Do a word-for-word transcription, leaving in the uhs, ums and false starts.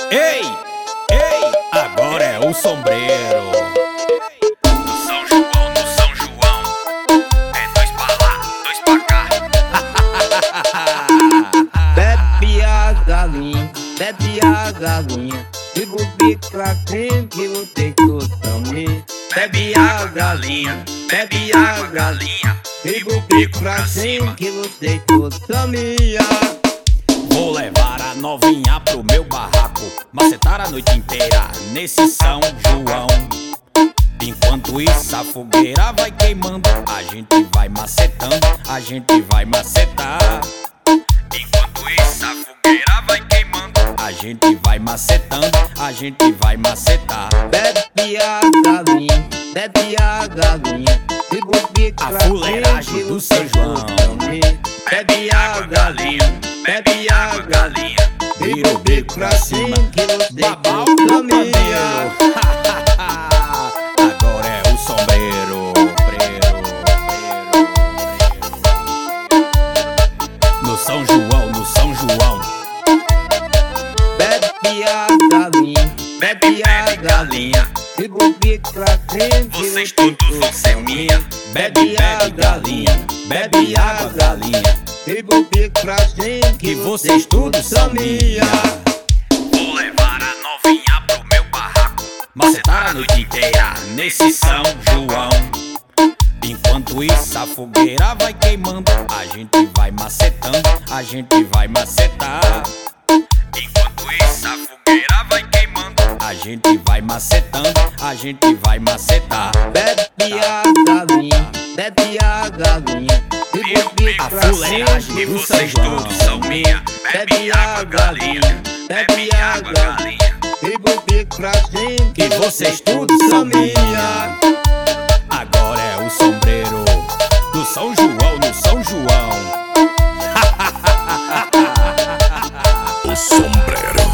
Ei, ei, agora é o sombreiro. No São João, no São João, é dois pra lá, dois pra cá. Bebe a galinha, bebe a galinha, diga o bico pra quem que o deito também. Bebe água, galinha, bebe água, galinha, Diga o bico pra cima que o deito também. Vou levar a novinha pro meu barraco, macetar a noite inteira nesse São João. Enquanto isso a fogueira vai queimando, a gente vai macetando, a gente vai macetar. Enquanto isso a fogueira vai queimando, A gente vai macetando, a gente vai macetar. Bebe a galinha, bebe a galinha, diga o bico A pra quem fuleiragem que do o São deito João. também. bebe água, galinha, bebe água, galinha. Vira o bico pra cima, que o babau deito no também. pandeiro. Agora é o sombreiro, preiro, preiro, preiro. No São João, no São João, Bebe a galinha, Bebe, bebe, galinha, diga o bico pra quem que vocês o todos deito vão ser minha. bebe, bebe galinha, bebe água galinha, Diga o bico pra gente que vocês todos são minha. Vou levar a novinha pro meu barraco, Macetar a noite inteira nesse São João. Enquanto isso a fogueira vai queimando, a gente vai macetando, a gente vai macetar. Enquanto isso a fogueira vai queimando, A gente vai macetando, a gente vai macetar. Bebe a galinha, bebe a galinha, diga vira o o bico bico pra pra fuleiragem cima, gente e do vocês São João. todos são minha. Bebe água, galinha, bebe água, galinha. Diga o bico pra gente Que vocês todos são minha. Agora é o sombreiro do São João, no São João. O sombreiro.